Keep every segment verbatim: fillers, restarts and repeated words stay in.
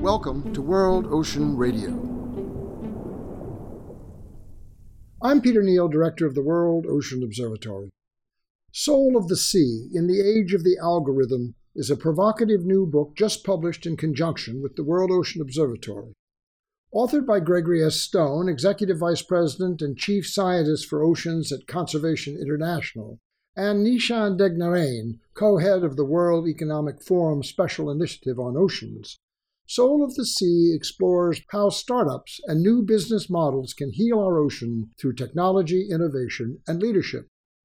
Welcome to World Ocean Radio. I'm Peter Neal, Director of the World Ocean Observatory. Soul of the Sea, in the Age of the Algorithm, is a provocative new book just published in conjunction with the World Ocean Observatory. Authored by Gregory S. Stone, Executive Vice President and Chief Scientist for Oceans at Conservation International, and Nishan Degnarain, co-head of the World Economic Forum Special Initiative on Oceans, Soul of the Sea explores how startups and new business models can heal our ocean through technology, innovation, and leadership.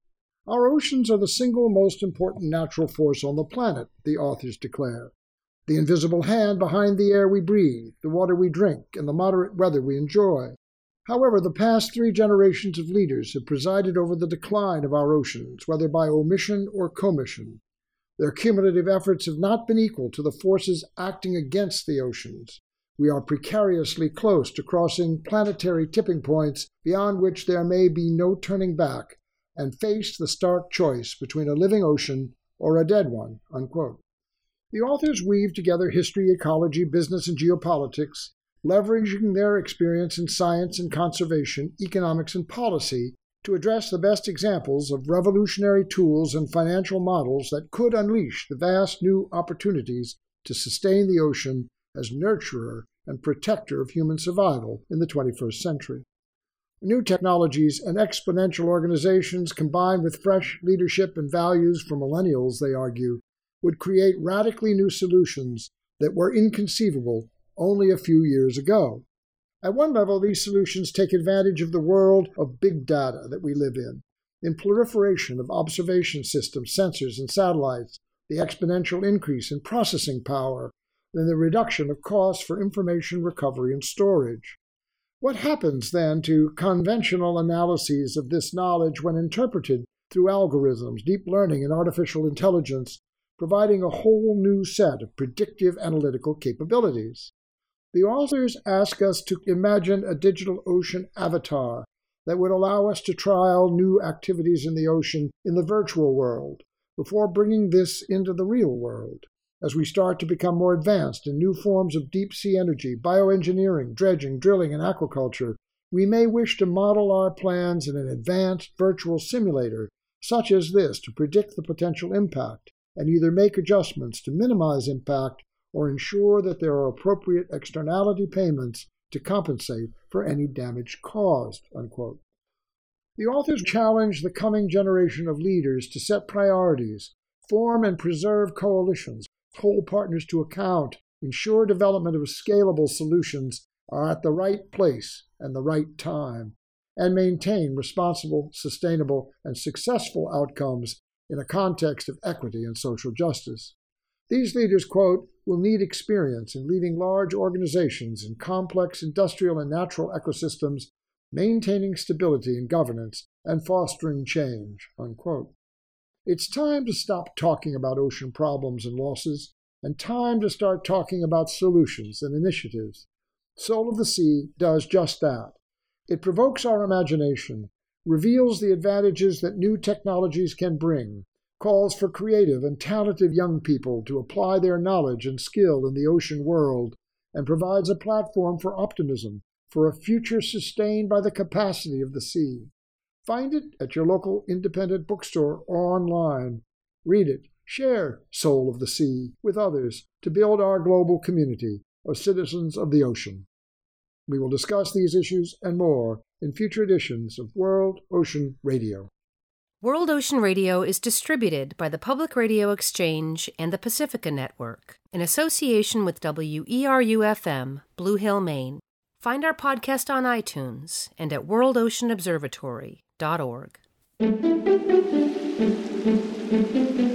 Our oceans are the single most important natural force on the planet, the authors declare. The invisible hand behind the air we breathe, the water we drink, and the moderate weather we enjoy. However, the past three generations of leaders have presided over the decline of our oceans, whether by omission or commission. Their cumulative efforts have not been equal to the forces acting against the oceans. We are precariously close to crossing planetary tipping points beyond which there may be no turning back, and face the stark choice between a living ocean or a dead one." Unquote. The authors weave together history, ecology, business, and geopolitics, leveraging their experience in science and conservation, economics, and policy to address the best examples of revolutionary tools and financial models that could unleash the vast new opportunities to sustain the ocean as nurturer and protector of human survival in the twenty-first century. New technologies and exponential organizations combined with fresh leadership and values from millennials, they argue, would create radically new solutions that were inconceivable only a few years ago. At one level, these solutions take advantage of the world of big data that we live in, in proliferation of observation systems, sensors, and satellites, the exponential increase in processing power, and the reduction of costs for information recovery and storage. What happens then to conventional analyses of this knowledge when interpreted through algorithms, deep learning, and artificial intelligence, providing a whole new set of predictive analytical capabilities? The authors ask us to imagine a digital ocean avatar that would allow us to trial new activities in the ocean in the virtual world before bringing this into the real world. As we start to become more advanced in new forms of deep-sea energy, bioengineering, dredging, drilling, and aquaculture, we may wish to model our plans in an advanced virtual simulator such as this to predict the potential impact and either make adjustments to minimize impact or ensure that there are appropriate externality payments to compensate for any damage caused." Unquote. The authors challenge the coming generation of leaders to set priorities, form and preserve coalitions, hold partners to account, ensure development of scalable solutions are at the right place and the right time, and maintain responsible, sustainable, and successful outcomes in a context of equity and social justice. These leaders, quote, will need experience in leading large organizations in complex industrial and natural ecosystems, maintaining stability and governance, and fostering change, unquote. It's time to stop talking about ocean problems and losses, and time to start talking about solutions and initiatives. Soul of the Sea does just that. It provokes our imagination, reveals the advantages that new technologies can bring, calls for creative and talented young people to apply their knowledge and skill in the ocean world, and provides a platform for optimism for a future sustained by the capacity of the sea. Find it at your local independent bookstore or online. Read it, share Soul of the Sea with others to build our global community of citizens of the ocean. We will discuss these issues and more in future editions of World Ocean Radio. World Ocean Radio is distributed by the Public Radio Exchange and the Pacifica Network in association with W E R U F M, Blue Hill, Maine. Find our podcast on iTunes and at world ocean observatory dot org.